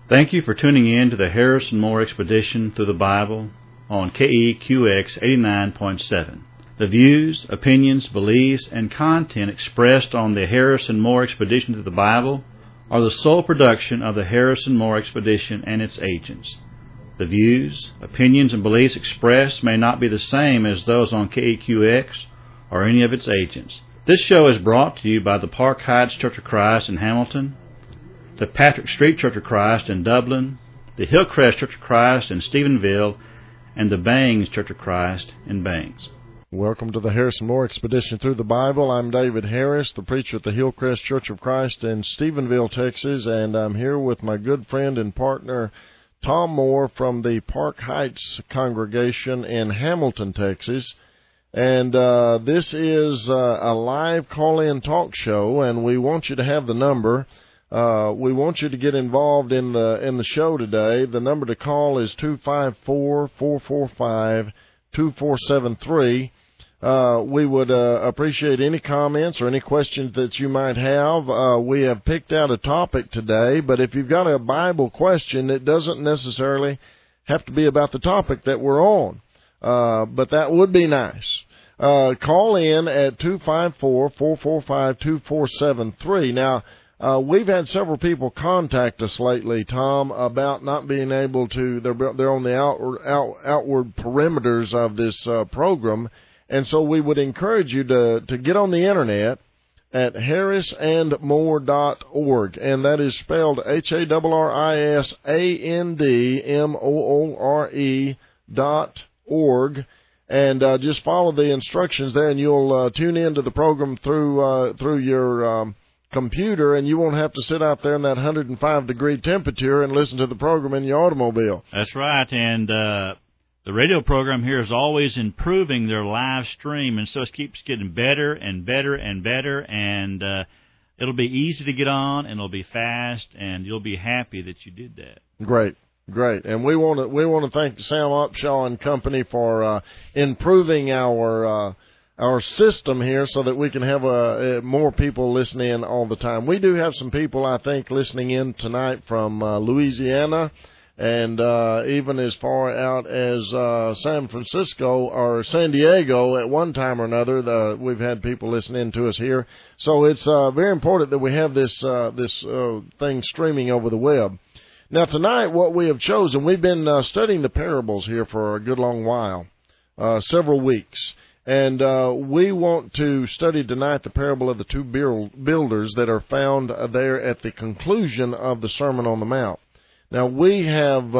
Thank you for tuning in to the Harrison Moore Expedition Through the Bible on KEQX 89.7. The views, opinions, beliefs, and content expressed on the Harrison Moore Expedition Through the Bible are the sole production of the Harrison Moore Expedition and its agents. The views, opinions, and beliefs expressed may not be the same as those on KEQX or any of its agents. This show is brought to you by the Park Heights Church of Christ in Hamilton, the Patrick Street Church of Christ in Dublin, the Hillcrest Church of Christ in Stephenville, and the Bangs Church of Christ in Bangs. Welcome to the Harrison Moore Expedition Through the Bible. I'm David Harris, the preacher at the Hillcrest Church of Christ in Stephenville, Texas, and I'm here with my good friend and partner, Tom Moore from the Park Heights congregation in Hamilton, Texas. And this is a live call-in talk show, and we want you to have the number. We want you to get involved in the show today. The number to call is 254-445-2473. We would appreciate any comments or any questions that you might have. We have picked out a topic today, but if you've got a Bible question, it doesn't necessarily have to be about the topic that we're on, but that would be nice. Call in at 254-445-2473. Now, we've had several people contact us lately, Tom, about not being able to. They're on the outward perimeters of this program, and so we would encourage you to get on the internet at harrisandmore.org, and that is spelled HARRISANDMOORE.org, and just follow the instructions there, and you'll tune into the program through your computer, and you won't have to sit out there in that 105-degree temperature and listen to the program in your automobile. That's right, and the radio program here is always improving their live stream, and so it keeps getting better and better and better, and it'll be easy to get on, and it'll be fast, and you'll be happy that you did that. Great. And we want to thank Sam Upshaw and Company for improving our system here so that we can have more people listening in all the time. We do have some people, I think, listening in tonight from Louisiana, and even as far out as San Francisco or San Diego at one time or another. We've had people listening to us here. So it's very important that we have this thing streaming over the web. Now, tonight, what we have chosen, we've been studying the parables here for a good long while, several weeks. And we want to study tonight the parable of the two builders that are found there at the conclusion of the Sermon on the Mount. Now, we've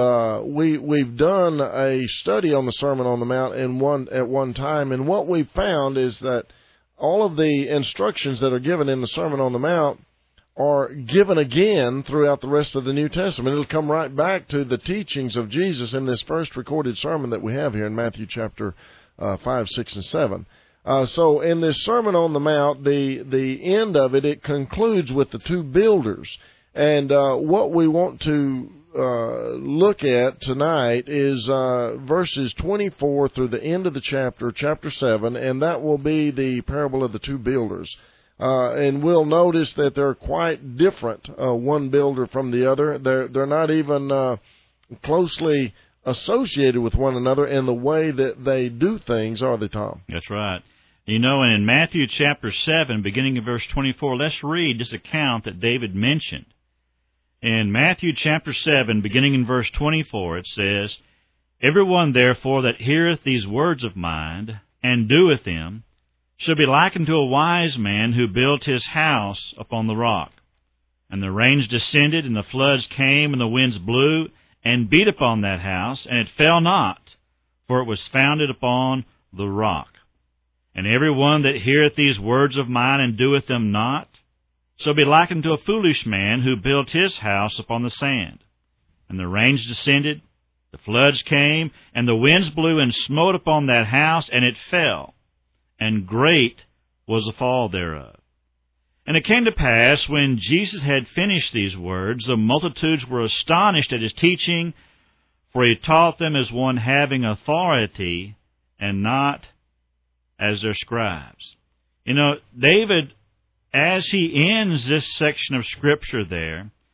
done a study on the Sermon on the Mount at one time, and what we found is that all of the instructions that are given in the Sermon on the Mount are given again throughout the rest of the New Testament. It'll come right back to the teachings of Jesus in this first recorded sermon that we have here in Matthew chapter 5, 6, and 7. So in this Sermon on the Mount, the end of it concludes with the two builders. And what we want to look at tonight is verses 24 through the end of the chapter 7, and that will be the parable of the two builders. And we'll notice that they're quite different, one builder from the other. They're not even closely associated with one another in the way that they do things, are they, Tom? That's right. You know, and in Matthew chapter 7, beginning in verse 24, let's read this account that David mentioned. In Matthew chapter 7, beginning in verse 24, it says, "Everyone therefore that heareth these words of mine, and doeth them, shall be likened to a wise man who built his house upon the rock. And the rains descended, and the floods came, and the winds blew, and beat upon that house, and it fell not, for it was founded upon the rock. And every one that heareth these words of mine, and doeth them not, shall be likened to a foolish man who built his house upon the sand. And the rains descended, the floods came, and the winds blew and smote upon that house, and it fell. And great was the fall thereof. And it came to pass, when Jesus had finished these words, the multitudes were astonished at his teaching, for he taught them as one having authority, and not as their scribes." You know, David, as he ends this section of Scripture there,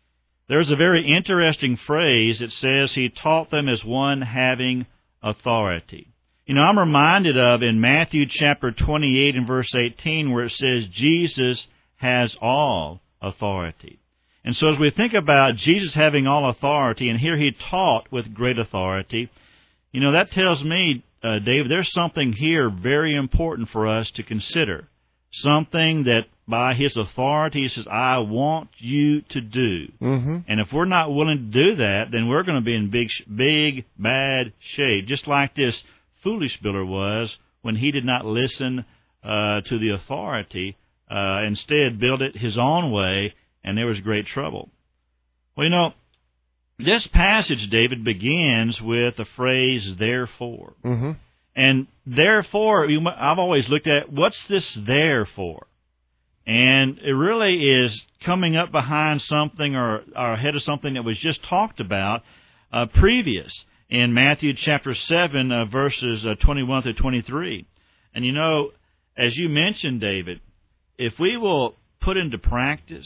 there's a very interesting phrase. It says he taught them as one having authority. You know, I'm reminded of in Matthew chapter 28 and verse 18 where it says Jesus has all authority. And so as we think about Jesus having all authority, and here he taught with great authority, you know, that tells me, David, there's something here very important for us to consider. Something that by his authority he says, I want you to do. Mm-hmm. And if we're not willing to do that, then we're going to be in big, bad shape. Just like this foolish builder was when he did not listen to the authority, instead built it his own way, and there was great trouble. Well, you know, this passage, David, begins with the phrase, therefore. Mm-hmm. And therefore, I've always looked at, what's this there for? And it really is coming up behind something or ahead of something that was just talked about previous in Matthew chapter 7, verses 21 through 23. And you know, as you mentioned, David, if we will put into practice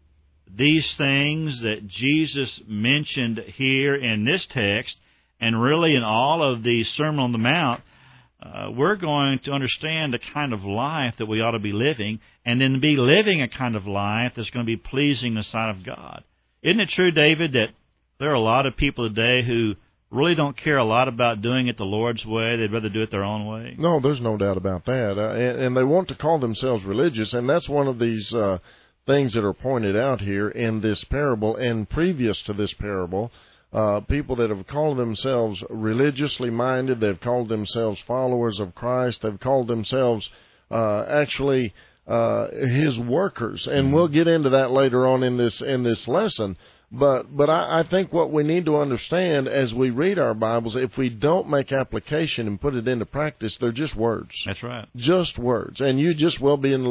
these things that Jesus mentioned here in this text, and really in all of the Sermon on the Mount, we're going to understand the kind of life that we ought to be living, and then be living a kind of life that's going to be pleasing in the sight of God. Isn't it true, David, that there are a lot of people today who really don't care a lot about doing it the Lord's way? They'd rather do it their own way? No, there's no doubt about that. And they want to call themselves religious, and that's one of these things that are pointed out here in this parable and previous to this parable. People that have called themselves religiously minded, they've called themselves followers of Christ, they've called themselves actually His workers, and we'll get into that later on in this lesson. But I think what we need to understand as we read our Bibles, if we don't make application and put it into practice, they're just words. That's right. Just words, and you just will be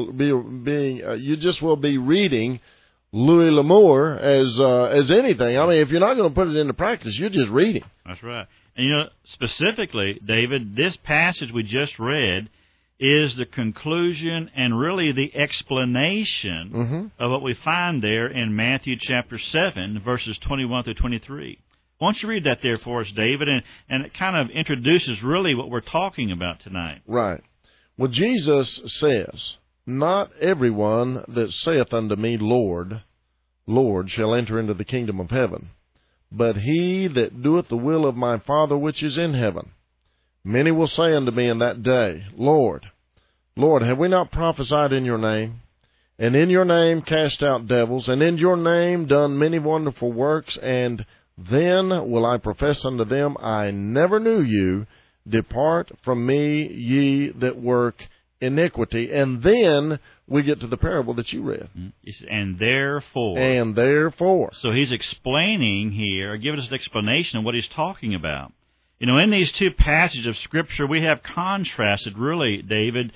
reading Louis L'Amour as anything. I mean, if you're not going to put it into practice, you're just reading. That's right. And you know, specifically, David, this passage we just read is the conclusion and really the explanation of what we find there in Matthew chapter 7, verses 21 through 23. Why don't you read that there for us, David? And it kind of introduces really what we're talking about tonight. Right. Well, Jesus says, not everyone that saith unto me, Lord, Lord, shall enter into the kingdom of heaven, but he that doeth the will of my Father which is in heaven. Many will say unto me in that day, Lord, Lord, have we not prophesied in your name? And in your name cast out devils, and in your name done many wonderful works? And then will I profess unto them, I never knew you. Depart from me, ye that work iniquity. And then we get to the parable that you read. And therefore. And therefore. So he's explaining here, giving us an explanation of what he's talking about. You know, in these two passages of Scripture, we have contrasted, really, David,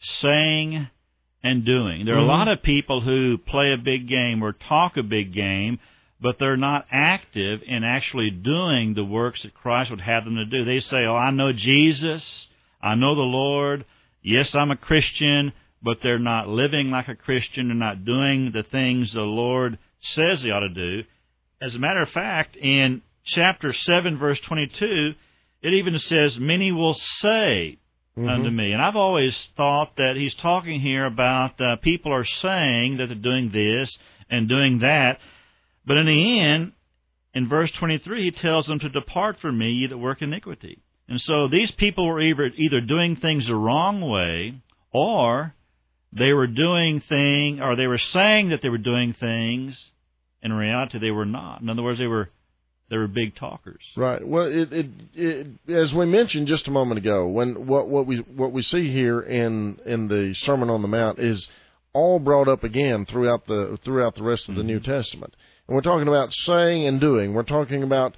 saying and doing. There are a lot of people who play a big game or talk a big game, but they're not active in actually doing the works that Christ would have them to do. They say, oh, I know Jesus, I know the Lord, yes, I'm a Christian, but they're not living like a Christian, they're not doing the things the Lord says they ought to do. As a matter of fact, in chapter 7, verse 22, it even says, many will say unto me. And I've always thought that he's talking here about people are saying that they're doing this and doing that. But in the end, in verse 23, he tells them to depart from me, ye that work iniquity. And so these people were either doing things the wrong way, or they were doing things, or they were saying that they were doing things. In reality, they were not. In other words, they were big talkers. Right. Well, it as we mentioned just a moment ago, when what we see here in the Sermon on the Mount is all brought up again throughout the rest of the New Testament. And we're talking about saying and doing. We're talking about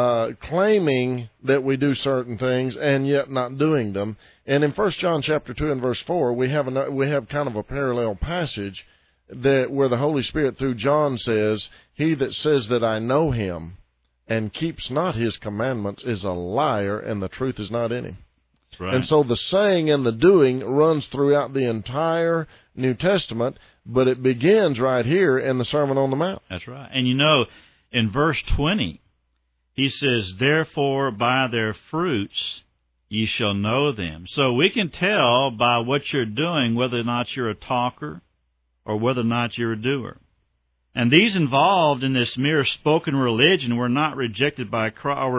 claiming that we do certain things and yet not doing them. And in 1 John chapter 2 and verse 4, we have kind of a parallel passage where the Holy Spirit through John says, he that says that I know him and keeps not his commandments is a liar, and the truth is not in him. That's right. And so the saying and the doing runs throughout the entire New Testament, but it begins right here in the Sermon on the Mount. That's right. And you know, In verse 20, he says, "Therefore by their fruits ye shall know them." So we can tell by what you're doing whether or not you're a talker or whether or not you're a doer. And these involved in this mere spoken religion were not rejected by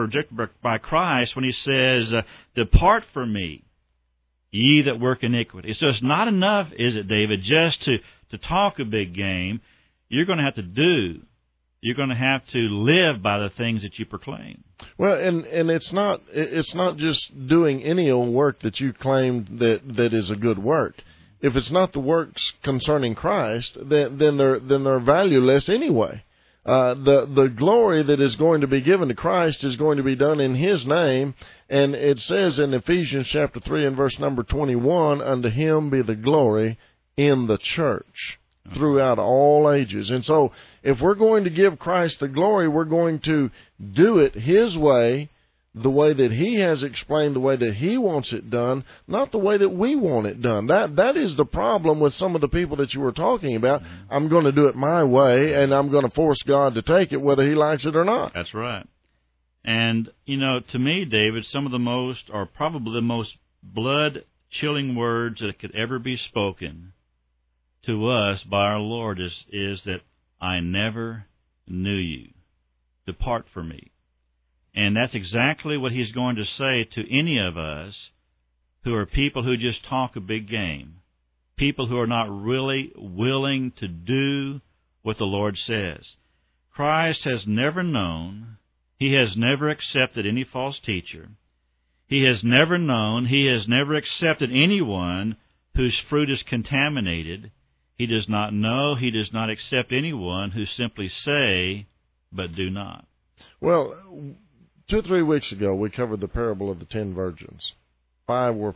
Christ when he says, "Depart from me, ye that work iniquity." So it's not enough, is it, David, just to talk a big game. You're going to have to do. You're going to have to live by the things that you proclaim. Well, and it's not just doing any old work that you claim that is a good work. If it's not the works concerning Christ, then they're valueless anyway. The glory that is going to be given to Christ is going to be done in His name, and it says in Ephesians chapter 3 and verse number 21, "Unto Him be the glory in the church throughout all ages." And so, if we're going to give Christ the glory, we're going to do it His way, the way that He has explained, the way that He wants it done, not the way that we want it done. That is the problem with some of the people that you were talking about. I'm going to do it my way, and I'm going to force God to take it whether He likes it or not. That's right. And, to me, David, some of the most, or probably the most blood-chilling words that could ever be spoken to us by our Lord is that, "I never knew you. Depart from me." And that's exactly what He's going to say to any of us who are people who just talk a big game, people who are not really willing to do what the Lord says. Christ has never known, He has never accepted any false teacher. He has never known, He has never accepted anyone whose fruit is contaminated. He does not know, He does not accept anyone who simply say, but do not. Well, 2 or 3 weeks ago, we covered the parable of the 10 virgins. 5 were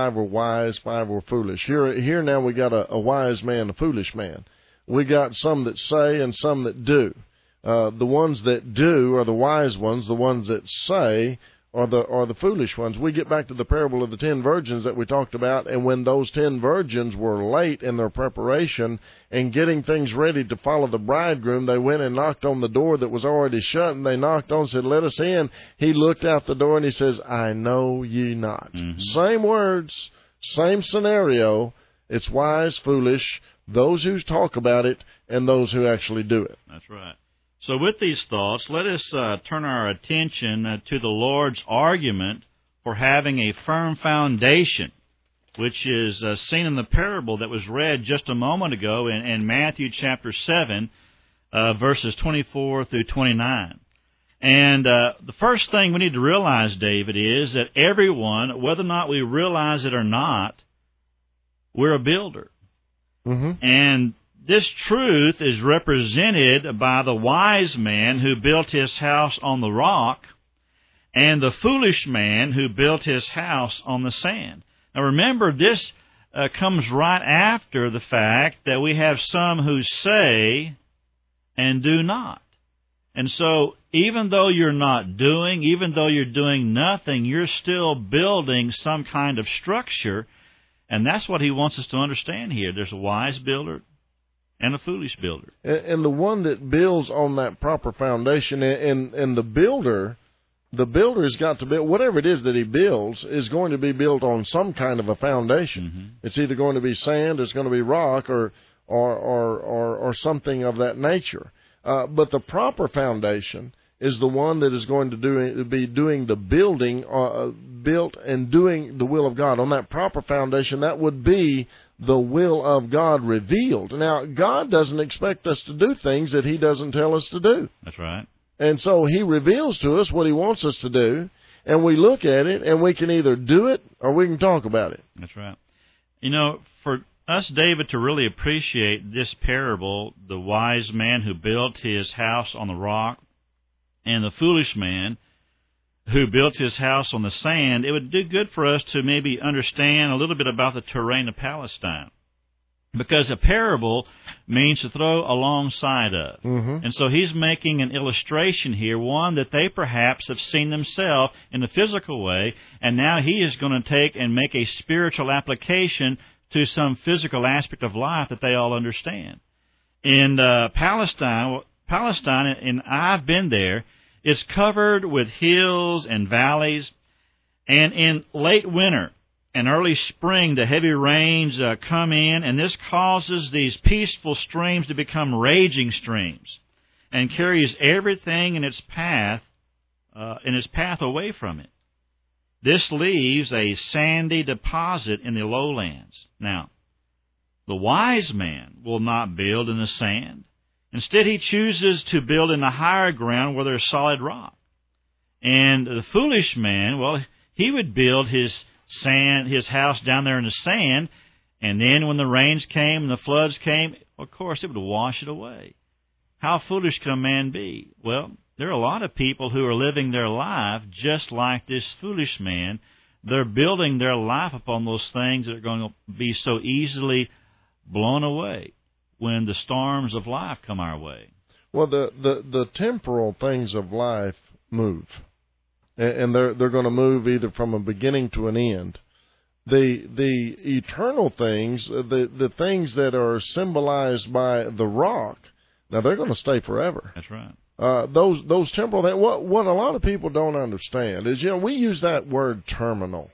wise, 5 were foolish. Here now we got a wise man, a foolish man. We got some that say and some that do. The ones that do are the wise ones. The ones that say are the foolish ones. We get back to the parable of the 10 virgins that we talked about, and when those 10 virgins were late in their preparation and getting things ready to follow the bridegroom, they went and knocked on the door that was already shut, and they knocked on and said, "Let us in." He looked out the door and He says, "I know ye not." Mm-hmm. Same words, same scenario. It's wise, foolish, those who talk about it, and those who actually do it. That's right. So with these thoughts, let us turn our attention to the Lord's argument for having a firm foundation, which is seen in the parable that was read just a moment ago in Matthew chapter 7, verses 24 through 29. And the first thing we need to realize, David, is that everyone, whether or not we realize it or not, we're a builder. Mm-hmm. And this truth is represented by the wise man who built his house on the rock and the foolish man who built his house on the sand. Now remember, this comes right after the fact that we have some who say and do not. And so even though you're not doing, even though you're doing nothing, you're still building some kind of structure. And that's what he wants us to understand here. There's a wise builder and a foolish builder. And the one that builds on that proper foundation, and the builder has got to build, whatever it is that he builds is going to be built on some kind of a foundation. Mm-hmm. It's either going to be sand, it's going to be rock, or something of that nature. But the proper foundation is the one that is going to be doing the building, built and doing the will of God. On that proper foundation, that would be the will of God revealed. Now, God doesn't expect us to do things that He doesn't tell us to do. That's right. And so He reveals to us what He wants us to do, and we look at it, and we can either do it or we can talk about it. That's right. For us, David, to really appreciate this parable, the wise man who built his house on the rock and the foolish man who built his house on the sand, it would do good for us to maybe understand a little bit about the terrain of Palestine. Because a parable means to throw alongside of. Mm-hmm. And so he's making an illustration here, one that they perhaps have seen themselves in a physical way, and now he is going to take and make a spiritual application to some physical aspect of life that they all understand. In Palestine Palestine, and I've been there, is covered with hills and valleys, and in late winter and early spring, the heavy rains come in, and this causes these peaceful streams to become raging streams, and carries everything in its path away from it. This leaves a sandy deposit in the lowlands. Now, the wise man will not build in the sand. Instead, he chooses to build in the higher ground where there's solid rock. And the foolish man, well, he would build his house down there in the sand, and then when the rains came and the floods came, of course, it would wash it away. How foolish can a man be? Well, there are a lot of people who are living their life just like this foolish man. They're building their life upon those things that are going to be so easily blown away when the storms of life come our way. Well, the temporal things of life move, and they're going to move either from a beginning to an end. The eternal things, the things that are symbolized by the rock, now they're going to stay forever. That's right. Those temporal things, what a lot of people don't understand is, we use that word terminal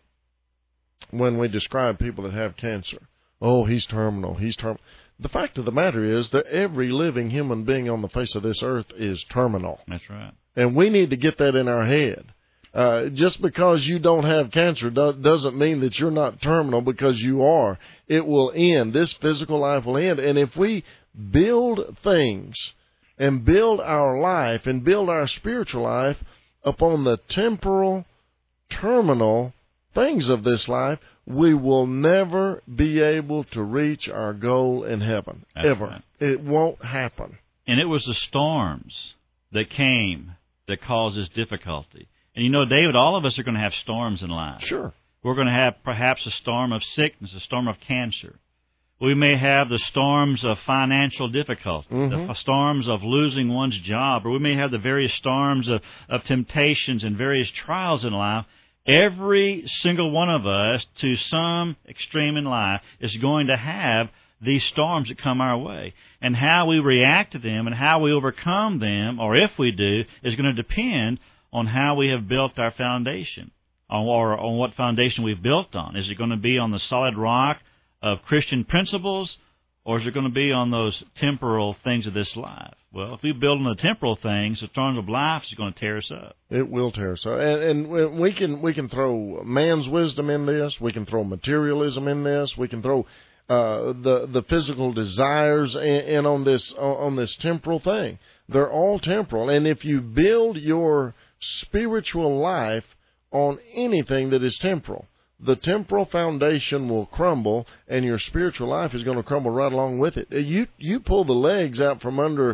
when we describe people that have cancer. Oh, he's terminal. The fact of the matter is that every living human being on the face of this earth is terminal. That's right. And we need to get that in our head. Just because you don't have cancer doesn't mean that you're not terminal, because you are. It will end. This physical life will end. And if we build things and build our life and build our spiritual life upon the temporal, terminal things of this life, we will never be able to reach our goal in heaven. That's ever. Right. It won't happen. And it was the storms that came that causes difficulty. And David, all of us are going to have storms in life. Sure. We're going to have perhaps a storm of sickness, a storm of cancer. We may have the storms of financial difficulty, the storms of losing one's job, or we may have the various storms of temptations and various trials in life. Every single one of us, to some extreme in life, is going to have these storms that come our way. And how we react to them and how we overcome them, or if we do, is going to depend on how we have built our foundation, or on what foundation we've built on. Is it going to be on the solid rock of Christian principles, or is it going to be on those temporal things of this life? Well, if we build on the temporal things, the storms of life is going to tear us up. It will tear us up. And we can throw man's wisdom in this. We can throw materialism in this. We can throw the physical desires in on this temporal thing. They're all temporal. And if you build your spiritual life on anything that is temporal, the temporal foundation will crumble, and your spiritual life is going to crumble right along with it. You pull the legs out from under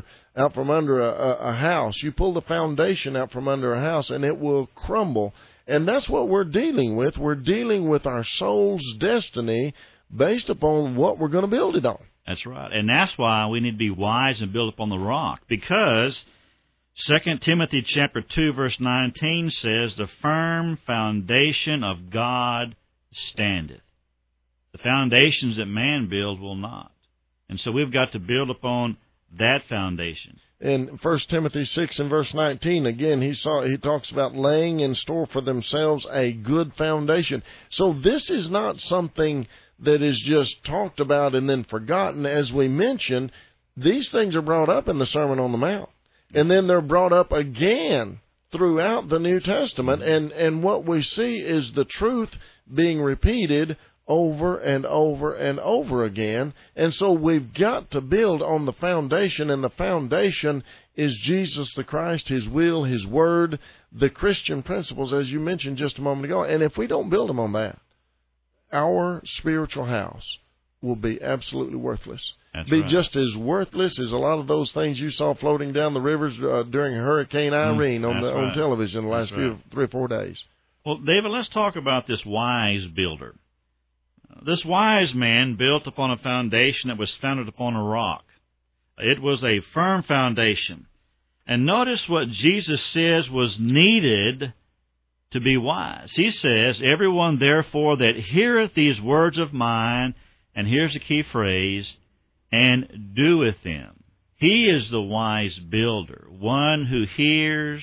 a house. You pull the foundation out from under a house, and it will crumble. And that's what we're dealing with. We're dealing with our soul's destiny based upon what we're going to build it on. That's right. And that's why we need to be wise and build upon the rock, because 2 Timothy chapter 2, verse 19 says, "The firm foundation of God standeth." The foundations that man builds will not. And so we've got to build upon that foundation. In 1 Timothy 6 and verse 19, again, he talks about laying in store for themselves a good foundation. So this is not something that is just talked about and then forgotten. As we mentioned, these things are brought up in the Sermon on the Mount. And then they're brought up again throughout the New Testament. And what we see is the truth being repeated over and over and over again. And so we've got to build on the foundation, and the foundation is Jesus the Christ, His will, His word, the Christian principles, as you mentioned just a moment ago. And if we don't build them on that, our spiritual house will be absolutely worthless. That's be right. Just as worthless as a lot of those things you saw floating down the rivers during Hurricane Irene on television the last 3 or 4 days. Well, David, let's talk about this wise builder. This wise man built upon a foundation that was founded upon a rock. It was a firm foundation. And notice what Jesus says was needed to be wise. He says, "Everyone therefore that heareth these words of mine," and here's the key phrase, "and doeth them." He is the wise builder, one who hears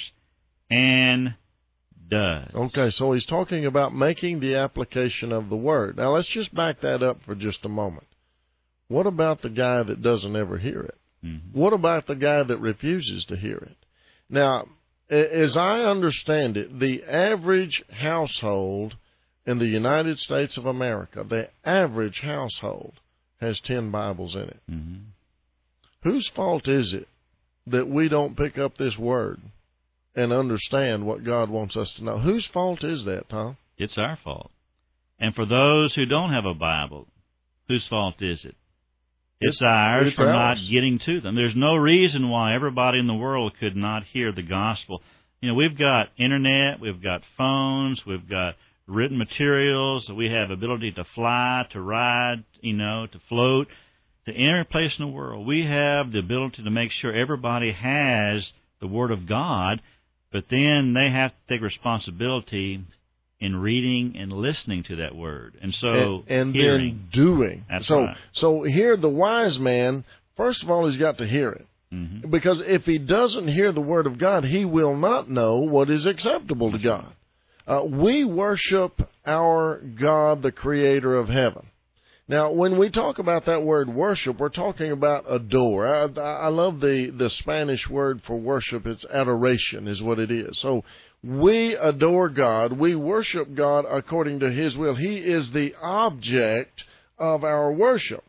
and does. Okay, so he's talking about making the application of the Word. Now, let's just back that up for just a moment. What about the guy that doesn't ever hear it? Mm-hmm. What about the guy that refuses to hear it? Now, as I understand it, the average household in the United States of America, the average household has 10 Bibles in it. Mm-hmm. Whose fault is it that we don't pick up this Word and understand what God wants us to know? Whose fault is that, Tom? It's our fault. And for those who don't have a Bible, whose fault is it? It's ours for not getting to them. There's no reason why everybody in the world could not hear the gospel. You know, we've got internet, we've got phones, we've got written materials, we have ability to fly, to ride, to float, to any place in the world. We have the ability to make sure everybody has the Word of God, but then they have to take responsibility in reading and listening to that Word. And so and hearing. Then doing. That's so, right. So here the wise man, first of all, he's got to hear it. Mm-hmm. Because if he doesn't hear the Word of God, he will not know what is acceptable to God. We worship our God, the Creator of heaven. Now, when we talk about that word worship, we're talking about adore. I love the Spanish word for worship. It's adoration is what it is. So we adore God. We worship God according to His will. He is the object of our worship.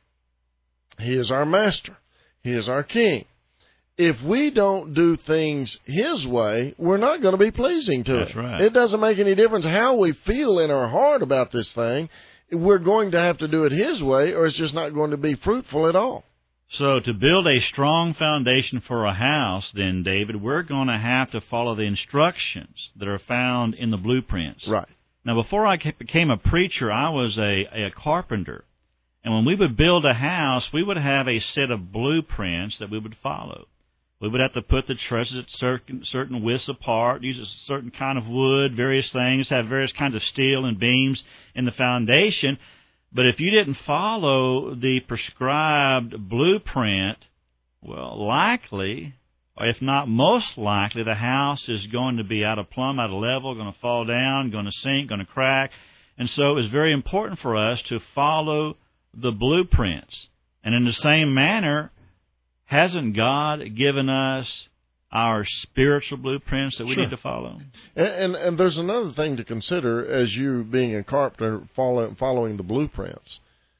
He is our master. He is our king. If we don't do things His way, we're not going to be pleasing to That's Him. right. It doesn't make any difference how we feel in our heart about this thing. We're going to have to do it His way, or it's just not going to be fruitful at all. So to build a strong foundation for a house, then, David, we're going to have to follow the instructions that are found in the blueprints. Right. Now, before I became a preacher, I was a carpenter. And when we would build a house, we would have a set of blueprints that we would follow. We would have to put the trusses at certain widths apart, use a certain kind of wood, various things, have various kinds of steel and beams in the foundation. But if you didn't follow the prescribed blueprint, well, likely, or if not most likely, the house is going to be out of plumb, out of level, going to fall down, going to sink, going to crack. And so it's very important for us to follow the blueprints. And in the same manner, hasn't God given us our spiritual blueprints that we Sure. need to follow? And there's another thing to consider as you being a carpenter following the blueprints.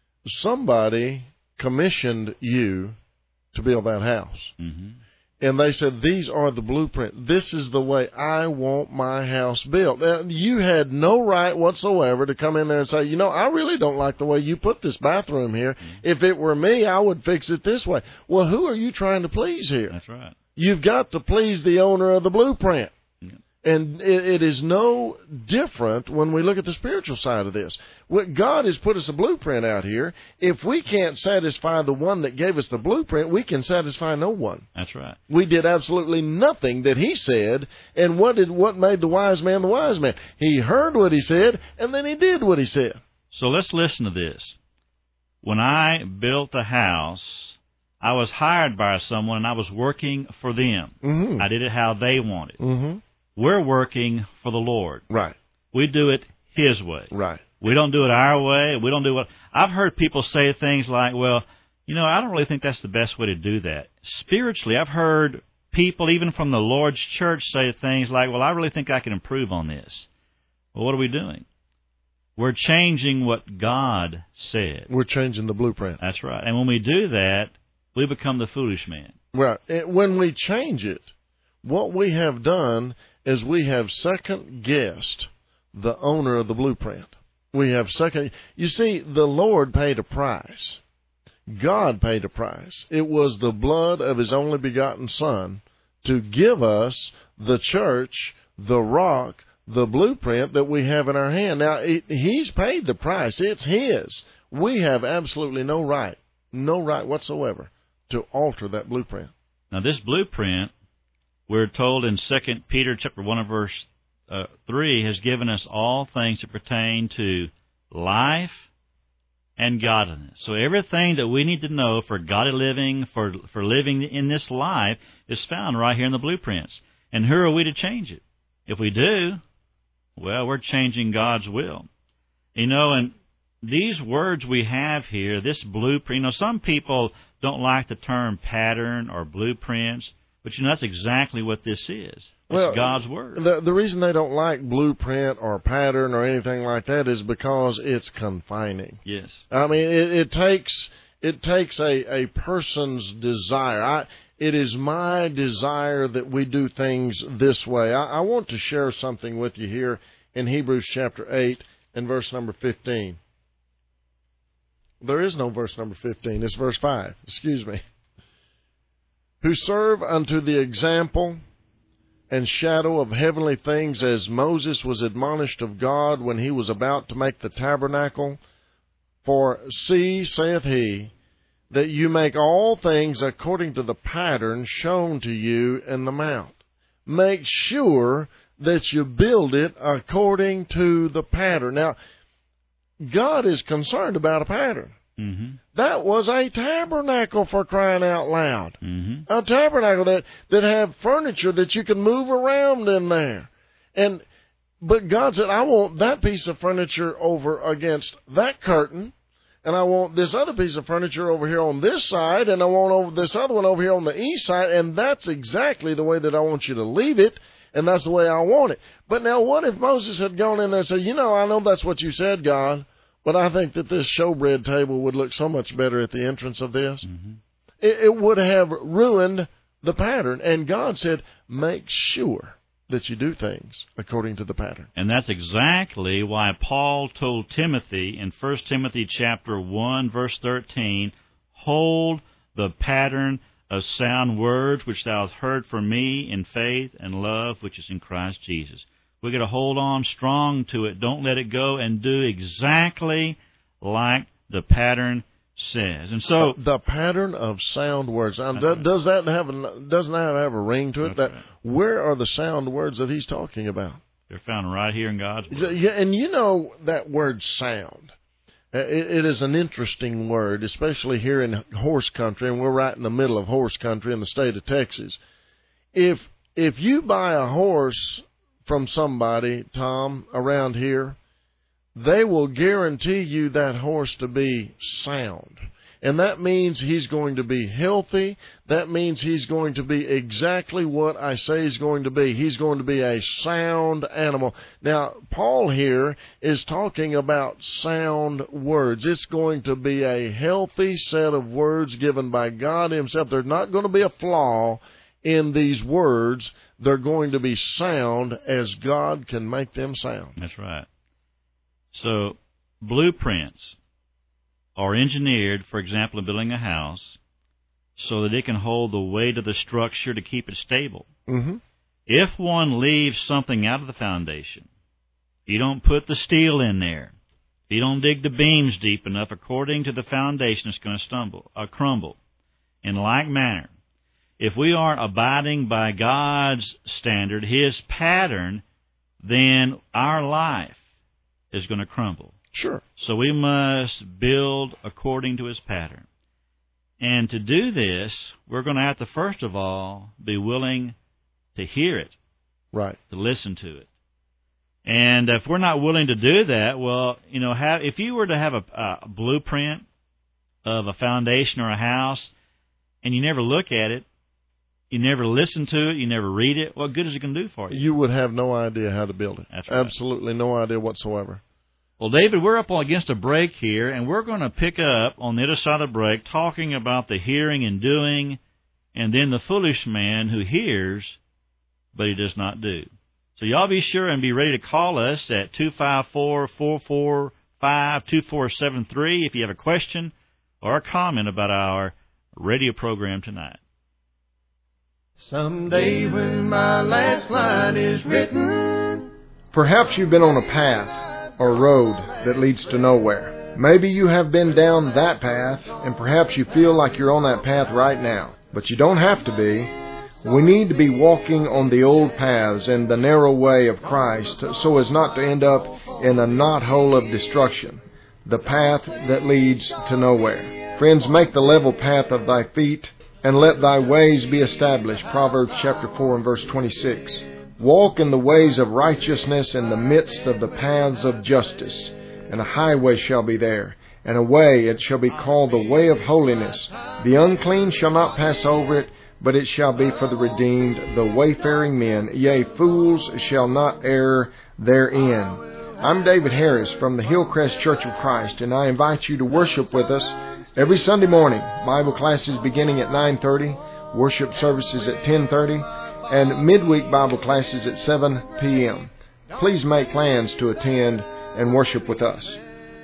Somebody commissioned you to build that house. Mm-hmm. And they said, these are the blueprint. This is the way I want my house built. Now, you had no right whatsoever to come in there and say, I really don't like the way you put this bathroom here. Mm-hmm. If it were me, I would fix it this way. Well, who are you trying to please here? That's right. You've got to please the owner of the blueprint. Mm-hmm. And it is no different when we look at the spiritual side of this. God has put us a blueprint out here. If we can't satisfy the one that gave us the blueprint, we can satisfy no one. That's right. We did absolutely nothing that He said. And what made the wise man the wise man? He heard what He said, and then he did what He said. So let's listen to this. When I built a house, I was hired by someone, and I was working for them. Mm-hmm. I did it how they wanted. Mm-hmm. We're working for the Lord. Right. We do it His way. Right. We don't do it our way. We don't do what... I've heard people say things like, well, I don't really think that's the best way to do that. Spiritually, I've heard people, even from the Lord's church, say things like, well, I really think I can improve on this. Well, what are we doing? We're changing what God said. We're changing the blueprint. That's right. And when we do that, we become the foolish man. Right. When we change it, what we have done is we have second-guessed the owner of the blueprint. You see, the Lord paid a price. God paid a price. It was the blood of His only begotten Son to give us the church, the rock, the blueprint that we have in our hand. Now, He's paid the price. It's His. We have absolutely no right whatsoever to alter that blueprint. Now, this blueprint, we're told in 2 Peter chapter 1 and verse 3, has given us all things that pertain to life and godliness. So everything that we need to know for godly living, for living in this life, is found right here in the blueprints. And who are we to change it? If we do, well, we're changing God's will. And these words we have here, this blueprint, some people don't like the term pattern or blueprints, but that's exactly what this is. It's God's Word. The reason they don't like blueprint or pattern or anything like that is because it's confining. Yes. I mean, it takes a person's desire. It is my desire that we do things this way. I want to share something with you here in Hebrews chapter 8 and verse number 15. There is no verse number 15. It's verse 5. Excuse me. Who serve unto the example and shadow of heavenly things, as Moses was admonished of God when he was about to make the tabernacle. For see, saith he, that you make all things according to the pattern shown to you in the mount. Make sure that you build it according to the pattern. Now, God is concerned about a pattern. Mm-hmm. That was a tabernacle, for crying out loud. Mm-hmm. A tabernacle that had furniture that you can move around in there. But God said, I want that piece of furniture over against that curtain, and I want this other piece of furniture over here on this side, and I want this other one over here on the east side, and that's exactly the way that I want you to leave it, and that's the way I want it. But now what if Moses had gone in there and said, I know that's what you said, God, but I think that this showbread table would look so much better at the entrance of this. Mm-hmm. It would have ruined the pattern. And God said, make sure that you do things according to the pattern. And that's exactly why Paul told Timothy in 1 Timothy chapter 1, verse 13, hold the pattern of sound words which thou hast heard from me in faith and love which is in Christ Jesus. We've got to hold on strong to it. Don't let it go, and do exactly like the pattern says. And so the pattern of sound words. Now, doesn't that have a ring to it? Right. Where are the sound words that he's talking about? They're found right here in God's Word. Yeah, and that word sound. It is an interesting word, especially here in horse country, and we're right in the middle of horse country in the state of Texas. If you buy a horse from somebody, Tom, around here, they will guarantee you that horse to be sound. And that means he's going to be healthy. That means he's going to be exactly what I say he's going to be. He's going to be a sound animal. Now, Paul here is talking about sound words. It's going to be a healthy set of words given by God himself. There's not going to be a flaw in these words. They're going to be sound as God can make them sound. That's right. So, blueprints are engineered, for example, in building a house, so that it can hold the weight of the structure to keep it stable. Mm-hmm. If one leaves something out of the foundation, you don't put the steel in there, you don't dig the beams deep enough according to the foundation, it's going to crumble. In like manner, if we aren't abiding by God's standard, His pattern, then our life is going to crumble. Sure. So we must build according to His pattern. And to do this, we're going to have to, first of all, be willing to hear it. Right. To listen to it. And if we're not willing to do that, well, if you were to have a blueprint of a foundation or a house, and you never look at it, you never listen to it, you never read it, what good is it going to do for you? You would have no idea how to build it. That's right. Absolutely no idea whatsoever. Well, David, we're up against a break here, and we're going to pick up on the other side of the break talking about the hearing and doing, and then the foolish man who hears, but he does not do. So y'all be sure and be ready to call us at 254-445-2473 if you have a question or a comment about our radio program tonight. Someday when my last line is written, perhaps you've been on a path or road that leads to nowhere. Maybe you have been down that path, and perhaps you feel like you're on that path right now. But you don't have to be. We need to be walking on the old paths and the narrow way of Christ so as not to end up in a knothole of destruction. the path that leads to nowhere. Friends, make the level path of thy feet, and let thy ways be established. Proverbs chapter 4 and verse 26. Walk in the ways of righteousness in the midst of the paths of justice, and a highway shall be there, and a way, it shall be called the way of holiness. The unclean shall not pass over it, but it shall be for the redeemed, the wayfaring men. Yea, fools shall not err therein. I'm David Harris from the Hillcrest Church of Christ, and I invite you to worship with us every Sunday morning. Bible classes beginning at 9:30, worship services at 10:30, and midweek Bible classes at 7 p.m. Please make plans to attend and worship with us.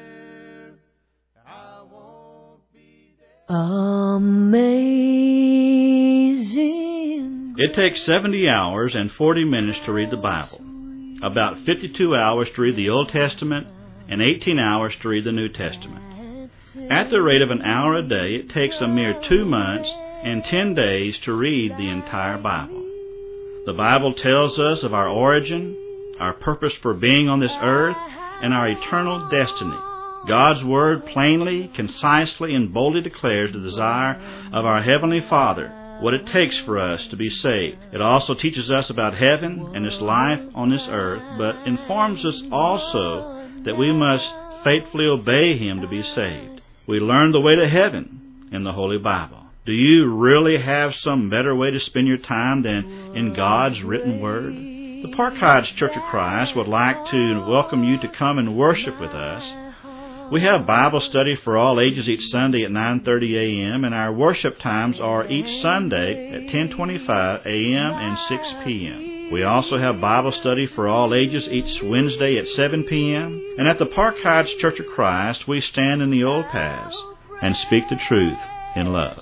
Amazing. It takes 70 hours and 40 minutes to read the Bible, about 52 hours to read the Old Testament, and 18 hours to read the New Testament. At the rate of an hour a day, it takes a mere 2 months and 10 days to read the entire Bible. The Bible tells us of our origin, our purpose for being on this earth, and our eternal destiny. God's Word plainly, concisely, and boldly declares the desire of our Heavenly Father, what it takes for us to be saved. It also teaches us about heaven and this life on this earth, but informs us also that we must faithfully obey Him to be saved. We learn the way to heaven in the Holy Bible. Do you really have some better way to spend your time than in God's written Word? The Park Heights Church of Christ would like to welcome you to come and worship with us. We have Bible study for all ages each Sunday at 9:30 a.m., and our worship times are each Sunday at 10:25 a.m. and 6 p.m. We also have Bible study for all ages each Wednesday at 7 p.m. And at the Park Heights Church of Christ, we stand in the old paths and speak the truth in love.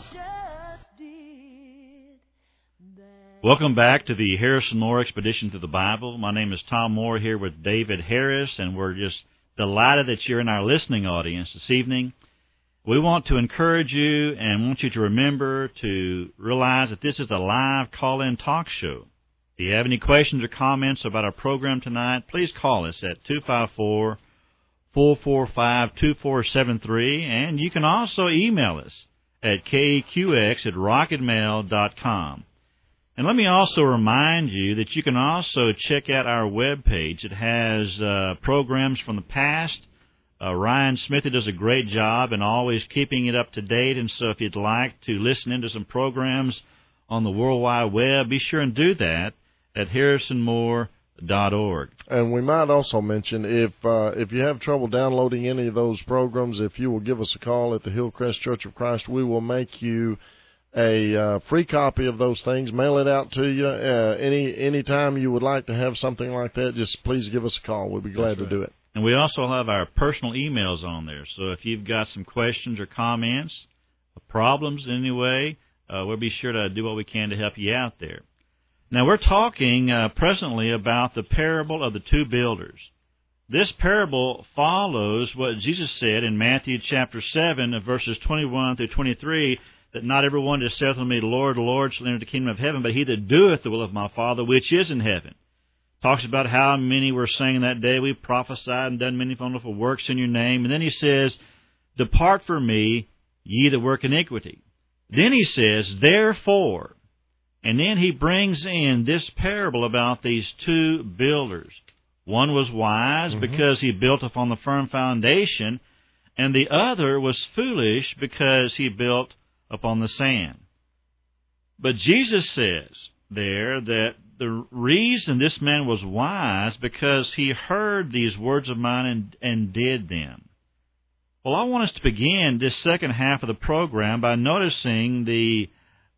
Welcome back to the Harrison Moore Expedition Through the Bible. My name is Tom Moore here with David Harris, and we're just delighted that you're in our listening audience this evening. We want to encourage you and want you to remember to realize that this is a live call-in talk show. If you have any questions or comments about our program tonight, please call us at 254-445-2473, and you can also email us at kqx@rocketmail.com. And let me also remind you that you can also check out our webpage. It has programs from the past. Ryan Smithy does a great job in always keeping it up to date. And so if you'd like to listen into some programs on the World Wide Web, be sure and do that at harrisonmoore.org. And we might also mention, if you have trouble downloading any of those programs, if you will give us a call at the Hillcrest Church of Christ, we will make you a free copy of those things, mail it out to you. Any time you would like to have something like that, just please give us a call. We'll be glad to do it. And we also have our personal emails on there. So if you've got some questions or comments, problems in any way, we'll be sure to do what we can to help you out there. Now, we're talking presently about the parable of the two builders. This parable follows what Jesus said in Matthew chapter 7, verses 21 through 23, that not everyone that saith unto me, Lord, Lord, shall enter the kingdom of heaven, but he that doeth the will of my Father which is in heaven. Talks about how many were saying that day, we prophesied and done many wonderful works in your name. And then he says, depart from me, ye that work iniquity. Then he says, therefore. And then he brings in this parable about these two builders. One was wise because he built upon the firm foundation, and the other was foolish because he built upon the sand. But Jesus says there that the reason this man was wise because he heard these words of mine and did them. Well, I want us to begin this second half of the program by noticing the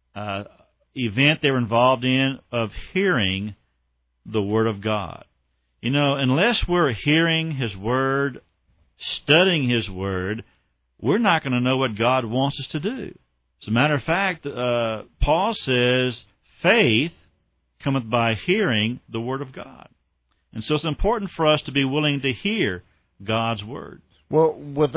event they were involved in of hearing the Word of God. You know, unless we're hearing His Word, studying His Word, we're not going to know what God wants us to do. As a matter of fact, Paul says, faith cometh by hearing the Word of God. And so it's important for us to be willing to hear God's Word. Well,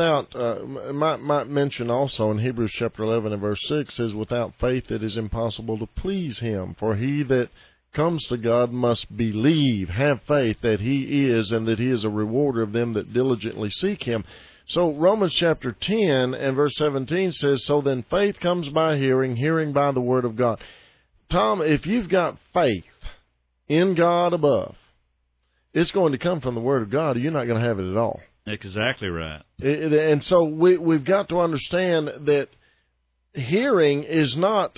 might mention also in Hebrews chapter 11 and verse 6 says, without faith it is impossible to please Him. For he that comes to God must believe, have faith that He is, and that He is a rewarder of them that diligently seek Him. So Romans chapter 10 and verse 17 says, so then faith comes by hearing, hearing by the word of God. Tom, if you've got faith in God above, it's going to come from the word of God, or you're not going to have it at all. Exactly right. And so we've got to understand that hearing is not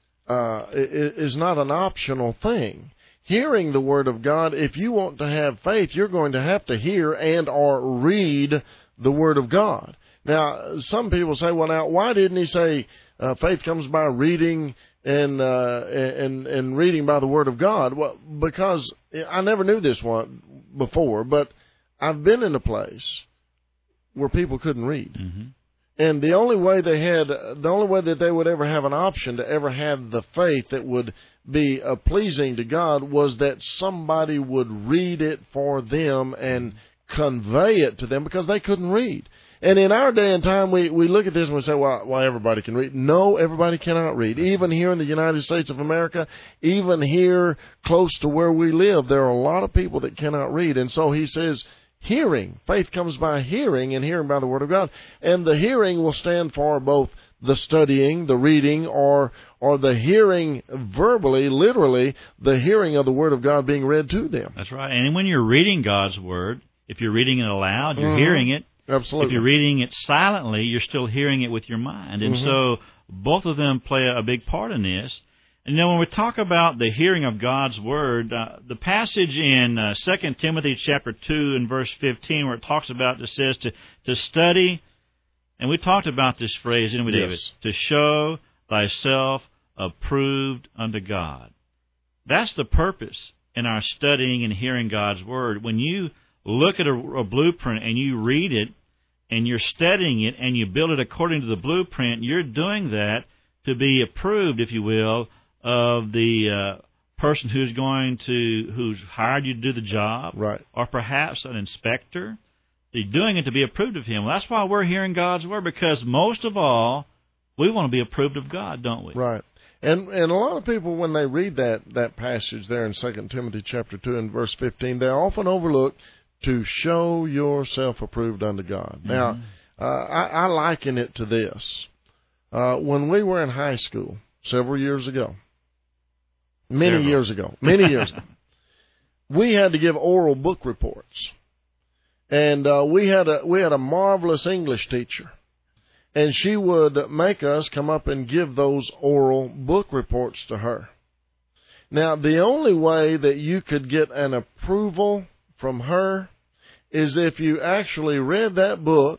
an optional thing. Hearing the word of God, if you want to have faith, you're going to have to hear and or read the word of God. Now, some people say, well, now, why didn't he say faith comes by reading and reading by the word of God? Well, because I never knew this one before, but I've been in a place where people couldn't read. Mm-hmm. And the only way that they would ever have an option to ever have the faith that would be pleasing to God was that somebody would read it for them and convey it to them, because they couldn't read. And in our day and time, we look at this and we say, well, everybody can read. No, everybody cannot read. Even here in the United States of America, even here close to where we live, there are a lot of people that cannot read. And so he says, hearing. Faith comes by hearing, and hearing by the word of God. And the hearing will stand for both the studying, the reading, or the hearing verbally, literally, the hearing of the word of God being read to them. That's right. And when you're reading God's word, if you're reading it aloud, you're hearing it. Absolutely. If you're reading it silently, you're still hearing it with your mind. And so both of them play a big part in this. And when we talk about the hearing of God's word, the passage in 2 Timothy chapter 2 and verse 15, where it talks about, it says to study, and we talked about this phrase, didn't we, David? Yes. To show thyself approved unto God. That's the purpose in our studying and hearing God's word. When you look at a blueprint and you read it and you're studying it and you build it according to the blueprint, you're doing that to be approved, if you will, of the person who's hired you to do the job, right? Or perhaps an inspector. You're doing it to be approved of him. Well, that's why we're hearing God's word, because most of all, we want to be approved of God, don't we? Right. And a lot of people, when they read that passage there in 2 Timothy chapter 2 and verse 15, they often overlook to show yourself approved unto God. Now, I liken it to this. When we were in high school several years ago, many years ago, we had to give oral book reports. And we had a marvelous English teacher. And she would make us come up and give those oral book reports to her. Now, the only way that you could get an approval from her is if you actually read that book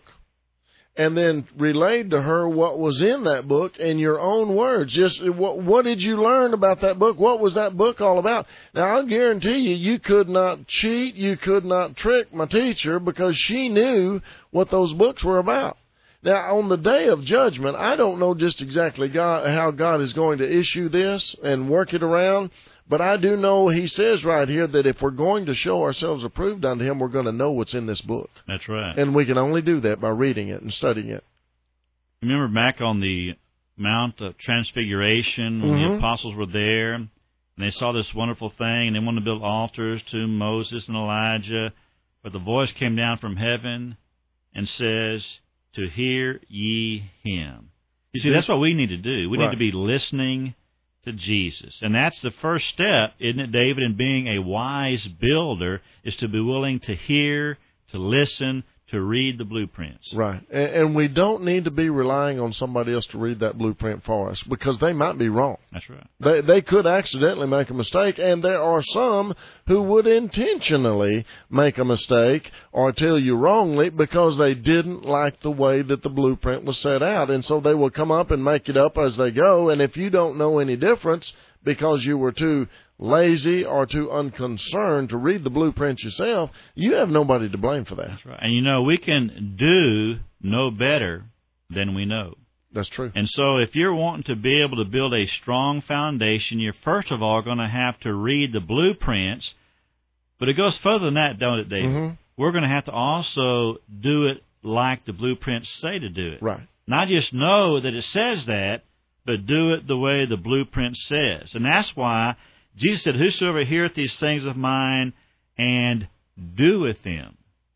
and then relayed to her what was in that book in your own words. Just what did you learn about that book? What was that book all about? Now, I'll guarantee you could not cheat, you could not trick my teacher, because she knew what those books were about. Now, on the day of judgment, I don't know just exactly how God is going to issue this and work it around, but I do know he says right here that if we're going to show ourselves approved unto him, we're going to know what's in this book. That's right. And we can only do that by reading it and studying it. Remember back on the Mount of Transfiguration, when the apostles were there, and they saw this wonderful thing, and they wanted to build altars to Moses and Elijah, but the voice came down from heaven and says, to hear ye him. You see, that's what we need to do. We need to be listening to Jesus. And that's the first step, isn't it, David, in being a wise builder, is to be willing to hear, to listen, to read the blueprints. Right. And we don't need to be relying on somebody else to read that blueprint for us, because they might be wrong. That's right. They could accidentally make a mistake, and there are some who would intentionally make a mistake or tell you wrongly because they didn't like the way that the blueprint was set out. And so they will come up and make it up as they go, and if you don't know any difference because you were too lazy or too unconcerned to read the blueprint yourself, you have nobody to blame for that. That's right. And we can do no better than we know. That's true. And so if you're wanting to be able to build a strong foundation, you're first of all going to have to read the blueprints. But it goes further than that, don't it, David? We're going to have to also do it like the blueprints say to do it. Right. Not just know that it says that, but do it the way the blueprint says. And that's why Jesus said, whosoever heareth these things of mine and doeth them.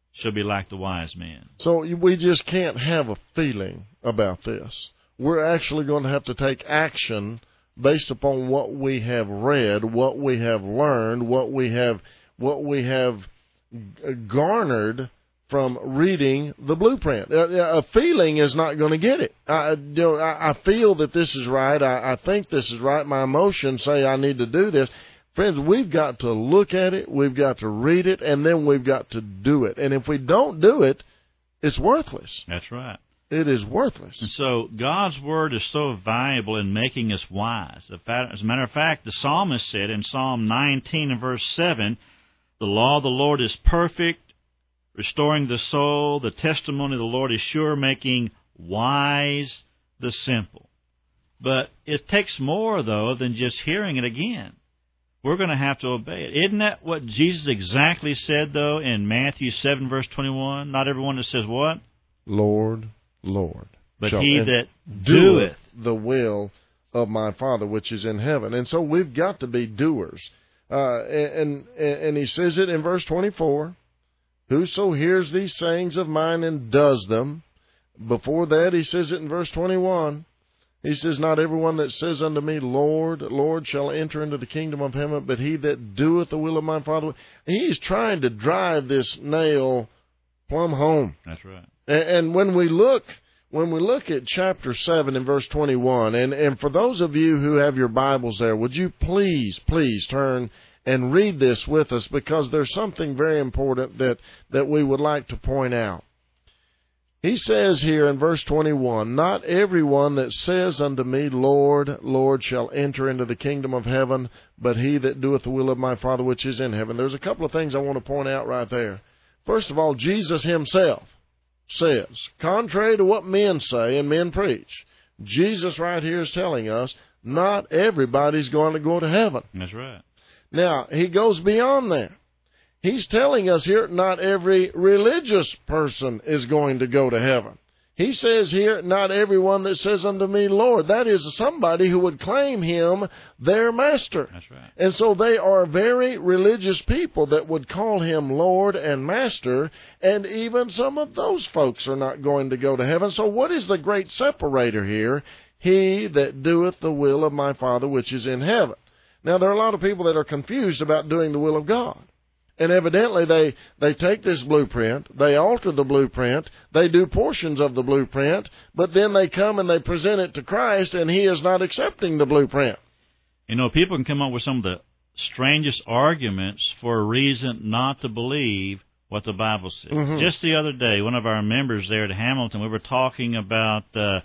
shall be like the wise men. So we just can't have a feeling about this. We're actually going to have to take action based upon what we have read, what we have learned, what we have garnered from reading the blueprint. A feeling is not going to get it. I feel that this is right. I think this is right. My emotions say I need to do this. Friends, we've got to look at it, we've got to read it, and then we've got to do it. And if we don't do it, it's worthless. That's right. It is worthless. And so God's Word is so valuable in making us wise. As a matter of fact, the psalmist said in Psalm 19 and verse 7, the law of the Lord is perfect, restoring the soul. The testimony of the Lord is sure, making wise the simple. But it takes more, though, than just hearing it again. We're going to have to obey it. Isn't that what Jesus exactly said, though, in Matthew 7, verse 21? Not everyone that says what? Lord, Lord. But he that doeth the will of my Father which is in heaven. And so we've got to be doers. And he says it in verse 24, whoso hears these sayings of mine and does them. Before that, he says it in verse 21. He says, not everyone that says unto me, Lord, Lord, shall enter into the kingdom of heaven, but he that doeth the will of my Father. He's trying to drive this nail plumb home. That's right. And when we look at chapter 7 and verse 21, and for those of you who have your Bibles there, would you please turn and read this with us, because there's something very important that we would like to point out. He says here in verse 21, not everyone that says unto me, Lord, Lord, shall enter into the kingdom of heaven, but he that doeth the will of my Father which is in heaven. There's a couple of things I want to point out right there. First of all, Jesus himself says, contrary to what men say and men preach, Jesus right here is telling us not everybody's going to go to heaven. That's right. Now, he goes beyond that. He's telling us here not every religious person is going to go to heaven. He says here, not everyone that says unto me, Lord. That is somebody who would claim him their master. That's right. And so they are very religious people that would call him Lord and Master, and even some of those folks are not going to go to heaven. So what is the great separator here? He that doeth the will of my Father which is in heaven. Now, there are a lot of people that are confused about doing the will of God. And evidently they take this blueprint, they alter the blueprint, they do portions of the blueprint, but then they come and they present it to Christ, and he is not accepting the blueprint. You know, people can come up with some of the strangest arguments for a reason not to believe what the Bible says. Mm-hmm. Just the other day, one of our members there at Hamilton, we were talking about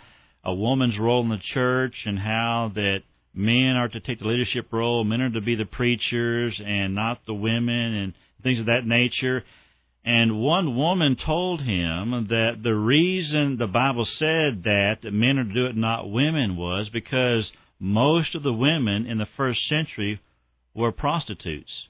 a woman's role in the church and how that men are to take the leadership role, men are to be the preachers and not the women, and things of that nature. And one woman told him that the reason the Bible said that men are to do it, not women, was because most of the women in the first century were prostitutes.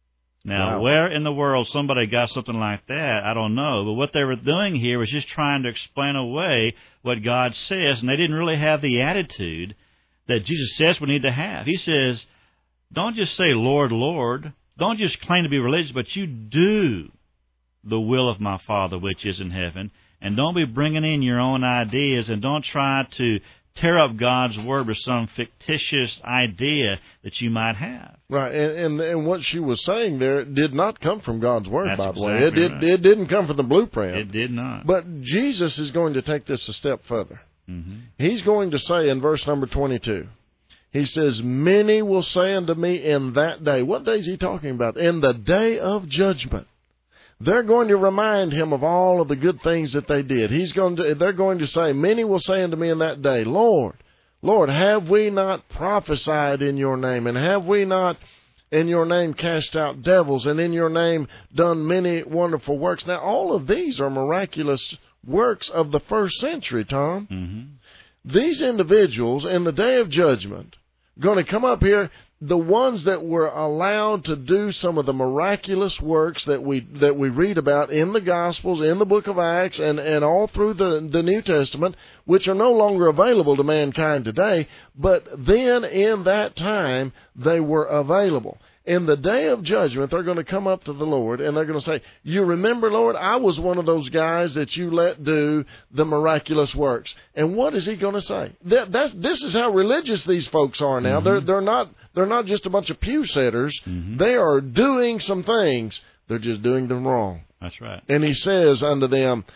Now, wow. Where in the world somebody got something like that, I don't know. But what they were doing here was just trying to explain away what God says, and they didn't really have the attitude that Jesus says we need to have. He says, don't just say, Lord, Lord. Don't just claim to be religious, but you do the will of my Father which is in heaven. And don't be bringing in your own ideas, and don't try to tear up God's Word with some fictitious idea that you might have. Right, and what she was saying there did not come from God's Word, That's by the way. exactly right. It didn't come from the blueprint. It did not. But Jesus is going to take this a step further. Mm-hmm. He's going to say in verse number 22, he says, many will say unto me in that day. What day is he talking about? In the day of judgment. They're going to remind him of all of the good things that they did. They're going to say, many will say unto me in that day, Lord, Lord, have we not prophesied in your name? And have we not in your name cast out devils? And in your name done many wonderful works? Now, all of these are miraculous works of the first century, Tom. Mm-hmm. These individuals in the day of judgment going to come up here, the ones that were allowed to do some of the miraculous works that we read about in the Gospels, in the book of Acts, and all through the New Testament, which are no longer available to mankind today, but then in that time they were available. in the day of judgment, they're going to come up to the Lord, and they're going to say, you remember, Lord, I was one of those guys that you let do the miraculous works. And what is he going to say? This is how religious these folks are now. Mm-hmm. They're not just a bunch of pew sitters. Mm-hmm. They are doing some things. They're just doing them wrong. That's right. And he says unto them,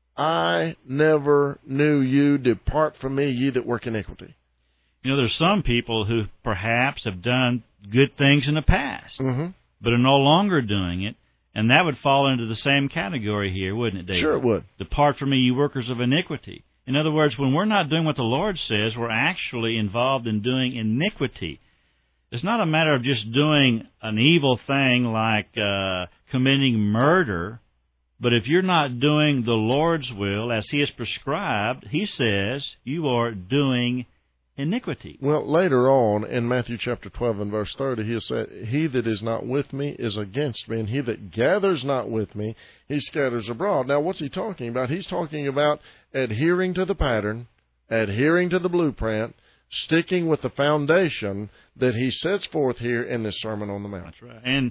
I never knew you. Depart from me, ye that work iniquity. You know, there's some people who perhaps have done good things in the past, mm-hmm. but are no longer doing it, and that would fall into the same category here, wouldn't it, David? Sure it would. Depart from me, you workers of iniquity. In other words, when we're not doing what the Lord says, we're actually involved in doing iniquity. It's not a matter of just doing an evil thing like committing murder, but if you're not doing the Lord's will as He has prescribed, He says you are doing iniquity. Well, later on in Matthew chapter 12 and verse 30, He said, he that is not with me is against me, and he that gathers not with me, he scatters abroad. Now, what's He talking about? He's talking about adhering to the pattern, adhering to the blueprint, sticking with the foundation that He sets forth here in this Sermon on the Mount. That's right. And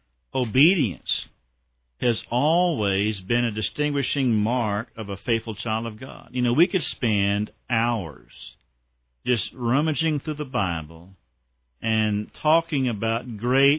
obedience has always been a distinguishing mark of a faithful child of God. You know, we could spend hours just rummaging through the Bible and talking about great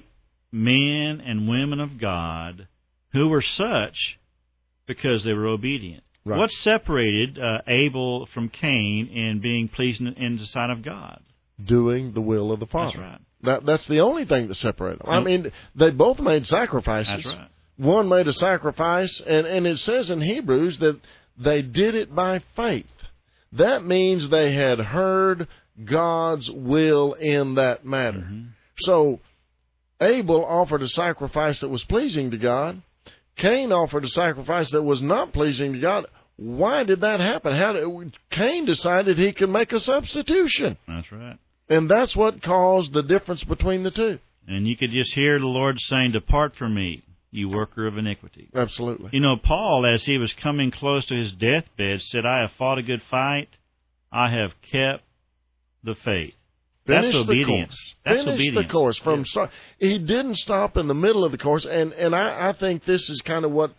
men and women of God who were such because they were obedient. Right. What separated Abel from Cain in being pleasing in the sight of God? Doing the will of the Father. That's right. That's the only thing that separated them. I mean, they both made sacrifices. That's right. One made a sacrifice, and it says in Hebrews that they did it by faith. That means they had heard God's will in that matter. Mm-hmm. So Abel offered a sacrifice that was pleasing to God. Cain offered a sacrifice that was not pleasing to God. Why did that happen? Cain decided he could make a substitution. That's right. And that's what caused the difference between the two. And you could just hear the Lord saying, depart from me, you worker of iniquity. Absolutely. You know, Paul, as he was coming close to his deathbed, said, I have fought a good fight. I have kept the faith. That's obedience. That's obedience. Finish the course. He didn't stop in the middle of the course, and I think this is kind of what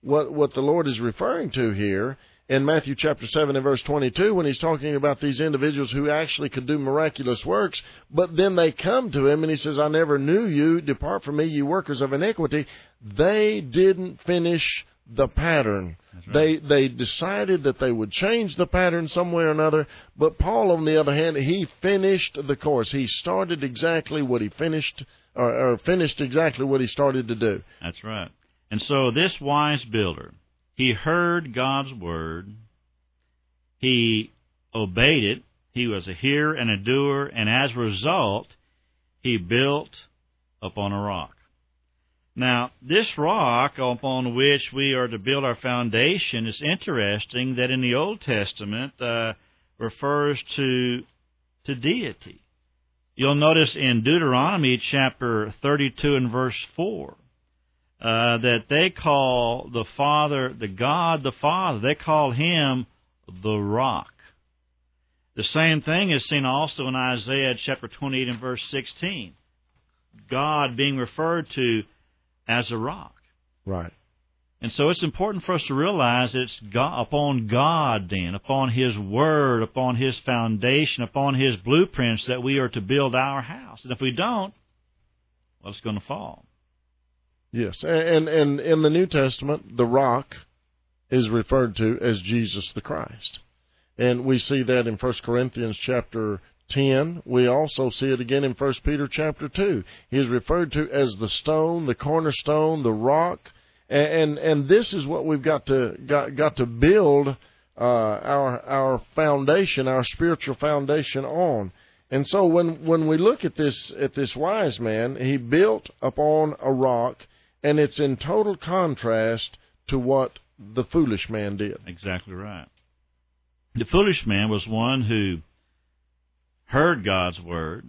the Lord is referring to here in Matthew chapter 7 and verse 22 when He's talking about these individuals who actually could do miraculous works, but then they come to Him and He says, I never knew you. Depart from me, you workers of iniquity. They didn't finish the pattern. Right. They decided that they would change the pattern some way or another, but Paul, on the other hand, he finished the course. He started exactly what he finished, or finished exactly what he started to do. That's right. And so this wise builder, he heard God's word, he obeyed it, he was a hearer and a doer, and as a result, he built upon a rock. Now, this rock upon which we are to build our foundation is interesting that in the Old Testament refers to deity. You'll notice in Deuteronomy chapter 32 and verse 4 that they call the Father, the God the Father, they call Him the rock. The same thing is seen also in Isaiah chapter 28 and verse 16. God being referred to as a rock. Right. And so it's important for us to realize it's God, upon God then, upon His Word, upon His foundation, upon His blueprints that we are to build our house. And if we don't, well, it's going to fall. Yes, and in the New Testament, the rock is referred to as Jesus the Christ. And we see that in 1 Corinthians chapter 10. We also see it again in 1 Peter chapter 2. He is referred to as the stone, the cornerstone, the rock, and this is what we've got to build our foundation, our spiritual foundation on. And so when we look at this wise man, he built upon a rock, and it's in total contrast to what the foolish man did. Exactly right. The foolish man was one who heard God's word.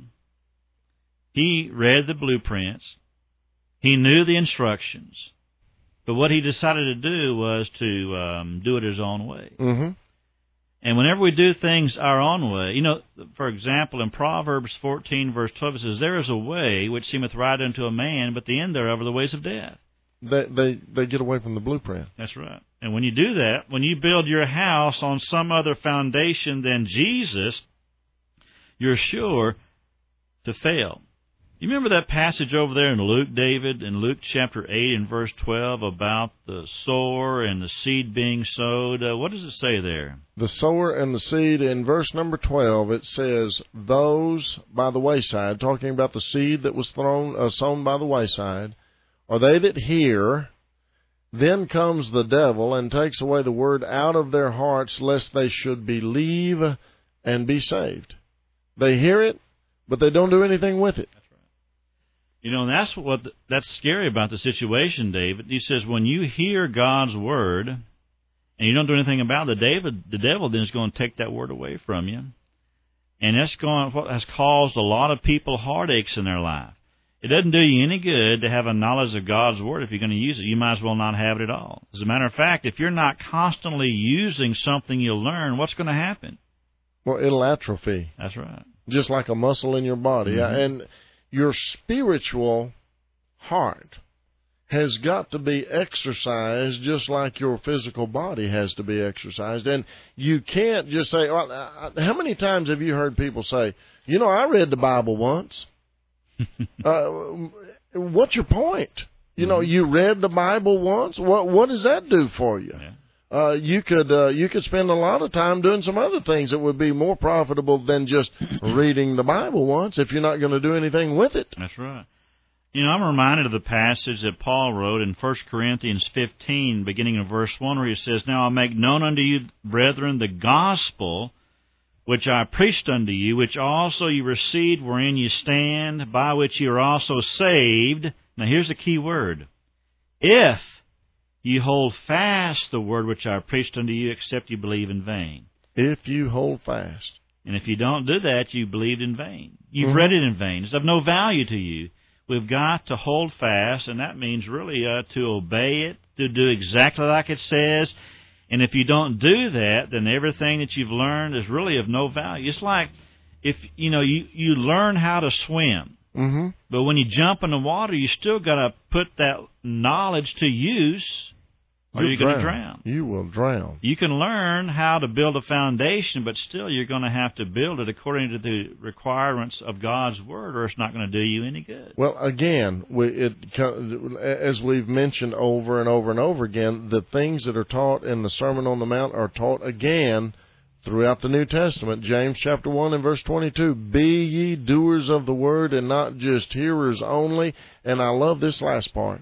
He read the blueprints. He knew the instructions. But what he decided to do was to do it his own way. Mm-hmm. And whenever we do things our own way, for example, in Proverbs 14, verse 12, it says, "There is a way which seemeth right unto a man, but the end thereof are the ways of death." They get away from the blueprint. That's right. And when you do that, when you build your house on some other foundation than Jesus, you're sure to fail. You remember that passage over there in Luke, David, in Luke chapter 8 and verse 12 about the sower and the seed being sowed? What does it say there? The sower and the seed, in verse number 12, it says, "Those by the wayside," talking about the seed that was sown by the wayside, "are they that hear, then comes the devil and takes away the word out of their hearts, lest they should believe and be saved." They hear it, but they don't do anything with it. And that's scary about the situation, David. He says when you hear God's word and you don't do anything about it, the devil then is going to take that word away from you. And what has caused a lot of people heartaches in their life. It doesn't do you any good to have a knowledge of God's word if you're going to use it. You might as well not have it at all. As a matter of fact, if you're not constantly using something you learn, what's going to happen? Well, it'll atrophy. That's right. Just like a muscle in your body. Mm-hmm. And your spiritual heart has got to be exercised just like your physical body has to be exercised. And you can't just say, how many times have you heard people say, I read the Bible once. What's your point? You read the Bible once. What does that do for you? Yeah. You could spend a lot of time doing some other things that would be more profitable than just reading the Bible once if you're not going to do anything with it. That's right. I'm reminded of the passage that Paul wrote in 1 Corinthians 15, beginning in verse 1, where he says, "Now I make known unto you, brethren, the gospel which I preached unto you, which also you received, wherein you stand, by which you are also saved." Now here's the key word. "If you hold fast the word which I preached unto you, except you believe in vain." If you hold fast. And if you don't do that, you believed in vain. You've read it in vain. It's of no value to you. We've got to hold fast, and that means really to obey it, to do exactly like it says. And if you don't do that, then everything that you've learned is really of no value. It's like if, you learn how to swim. Mm-hmm. But when you jump in the water, you still got to put that knowledge to use, or you're going to drown. You will drown. You can learn how to build a foundation, but still you're going to have to build it according to the requirements of God's Word, or it's not going to do you any good. Well, again, as we've mentioned over and over and over again, the things that are taught in the Sermon on the Mount are taught again throughout the New Testament. James chapter 1 and verse 22, "Be ye doers of the word and not just hearers only." And I love this last part.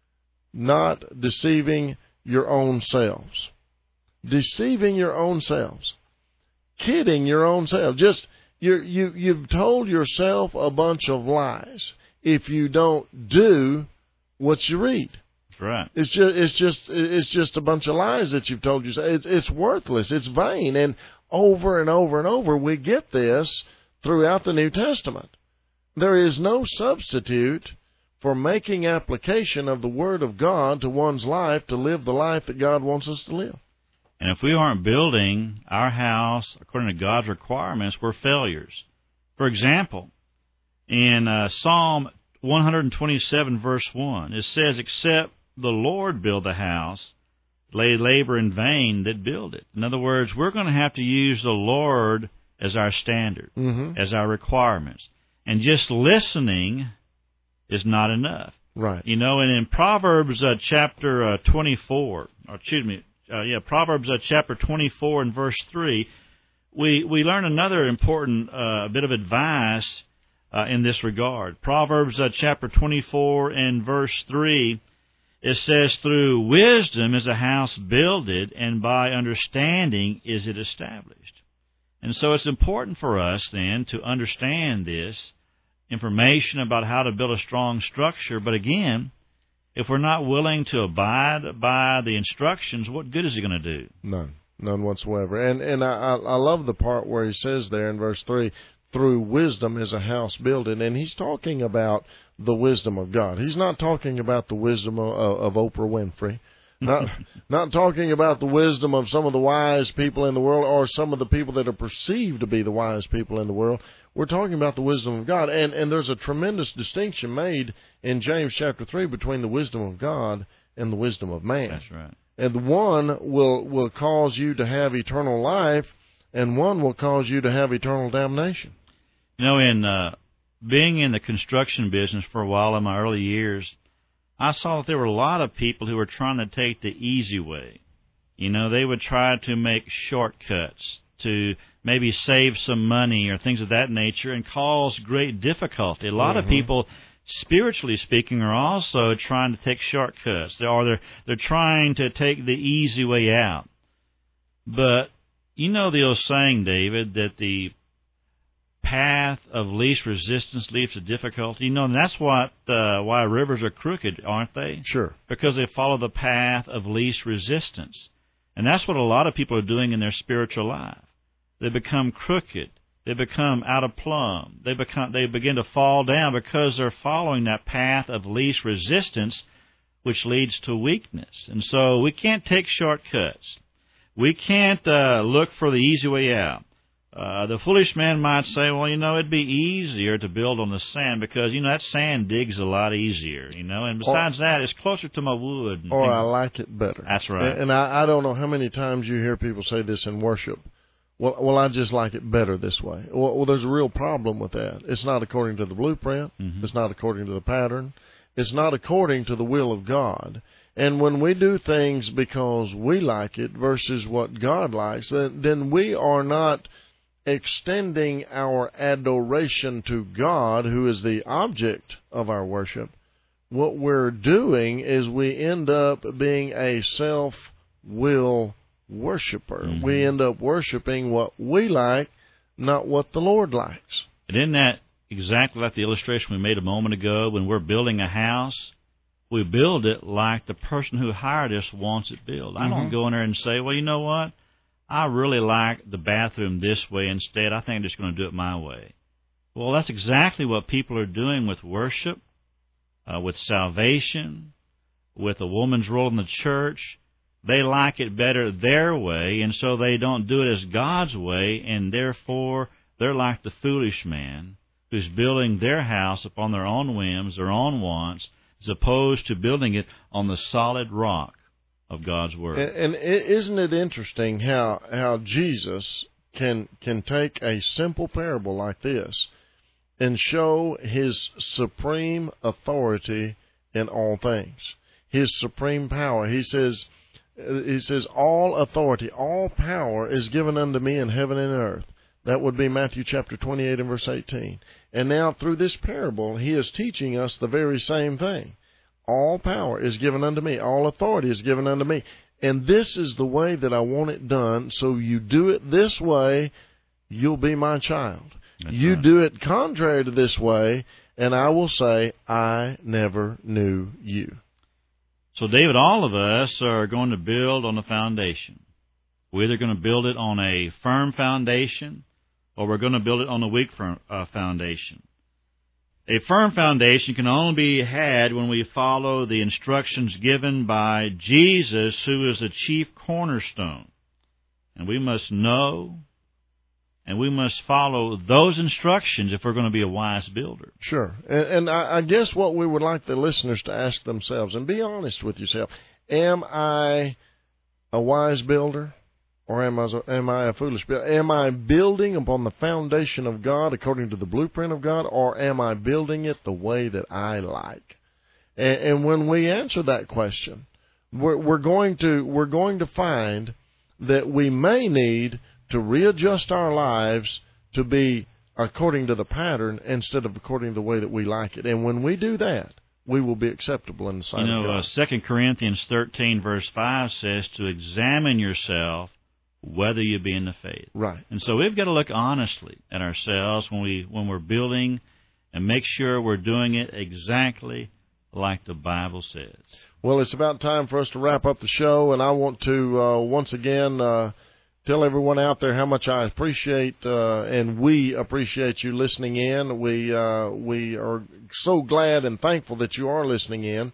"Not deceiving your own selves." Deceiving your own selves. Kidding your own self. Just, you've told yourself a bunch of lies if you don't do what you read. Right. It's just a bunch of lies that you've told yourself. It's worthless. It's vain. And over and over and over, we get this throughout the New Testament. There is no substitute for making application of the Word of God to one's life to live the life that God wants us to live. And if we aren't building our house according to God's requirements, we're failures. For example, in Psalm 127, verse 1, it says, "Except the Lord build the house, they labor in vain that build it." In other words, we're going to have to use the Lord as our standard, as our requirements. And just listening is not enough. Right. And in Proverbs chapter 24, Proverbs chapter 24 and verse 3, we learn another important bit of advice in this regard. Proverbs chapter 24 and verse 3, it says, "Through wisdom is a house builded, and by understanding is it established." And so it's important for us then to understand this information about how to build a strong structure. But again, if we're not willing to abide by the instructions, what good is it going to do? None whatsoever. And I love the part where he says there in verse 3, "Through wisdom is a house builded," and he's talking about the wisdom of God. He's not talking about the wisdom of Oprah Winfrey. Not talking about the wisdom of some of the wise people in the world or some of the people that are perceived to be the wise people in the world. We're talking about the wisdom of God. And there's a tremendous distinction made in James chapter 3 between the wisdom of God and the wisdom of man. That's right. And the one will cause you to have eternal life, and one will cause you to have eternal damnation. You know, in being in the construction business for a while in my early years, I saw that there were a lot of people who were trying to take the easy way. You know, they would try to make shortcuts to maybe save some money or things of that nature and cause great difficulty. A lot of people, spiritually speaking, are also trying to take shortcuts. They're trying to take the easy way out. But you know the old saying, David, that the path of least resistance leads to difficulty. You know, and that's why rivers are crooked, aren't they? Sure. Because they follow the path of least resistance. And that's what a lot of people are doing in their spiritual life. They become crooked. They become out of plumb. They begin to fall down because they're following that path of least resistance, which leads to weakness. And so we can't take shortcuts. We can't look for the easy way out. The foolish man might say, well, you know, it'd be easier to build on the sand because, you know, that sand digs a lot easier, you know, and besides that, it's closer to my wood. Or I like it better. That's right. And I don't know how many times you hear people say this in worship. Well, I just like it better this way. Well, there's a real problem with that. It's not according to the blueprint. It's not according to the pattern. It's not according to the will of God. And when we do things because we like it versus what God likes, then we are not extending our adoration to God, who is the object of our worship. What we're doing is we end up being a self-will worshiper. We end up worshiping what we like, not what the Lord likes. And isn't that exactly like the illustration we made a moment ago? When we're building a house, we build it like the person who hired us wants it built. I don't go in there and say, well, you know what? I really like the bathroom this way instead. I think I'm just going to do it my way. Well, that's exactly what people are doing with worship, with salvation, with a woman's role in the church. They like it better their way, and so they don't do it as God's way, and therefore they're like the foolish man who's building their house upon their own whims, their own wants, as opposed to building it on the solid rock of God's Word. And isn't it interesting how Jesus can take a simple parable like this and show His supreme authority in all things, His supreme power. He says, all authority, all power is given unto me in heaven and earth. That would be Matthew chapter 28 and verse 18. And now through this parable, He is teaching us the very same thing. All power is given unto me. All authority is given unto me. And this is the way that I want it done. So you do it this way, you'll be my child. That's you right. do it contrary to this way, and I will say, I never knew you. So, David, all of us are going to build on the foundation. We're either going to build it on a firm foundation or we're going to build it on a weak foundation. A firm foundation can only be had when we follow the instructions given by Jesus, who is the chief cornerstone. And we must know and we must follow those instructions if we're going to be a wise builder. Sure. And I guess what we would like the listeners to ask themselves, and be honest with yourself, am I a wise builder? Or am I a foolish builder? Am I building upon the foundation of God according to the blueprint of God, or am I building it the way that I like? And when we answer that question, we're going to find that we may need to readjust our lives to be according to the pattern instead of according to the way that we like it. And when we do that, we will be acceptable in the sight of God. 2 Corinthians 13 verse 5 says to examine yourself whether you be in the faith. Right. And so we've got to look honestly at ourselves when we're building and make sure we're doing it exactly like the Bible says. Well, it's about time for us to wrap up the show, and I want to once again tell everyone out there how much I appreciate and we appreciate you listening in. We are so glad and thankful that you are listening in.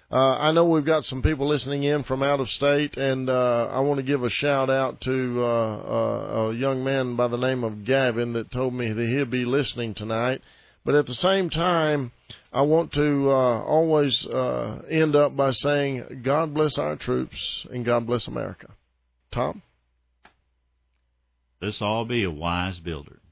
I know we've got some people listening in from out of state, and I want to give a shout-out to a young man by the name of Gavin that told me that he'll be listening tonight. But at the same time, I want to always end up by saying, God bless our troops and God bless America. Tom? Let's all be a wise builder.